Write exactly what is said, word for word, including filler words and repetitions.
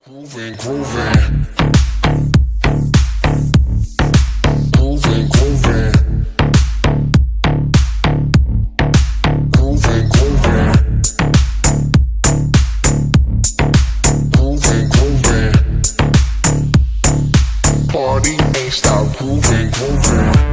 Grooving, grooving, grooving, grooving, grooving, grooving, grooving, grooving. Party ain't stop, grooving, grooving.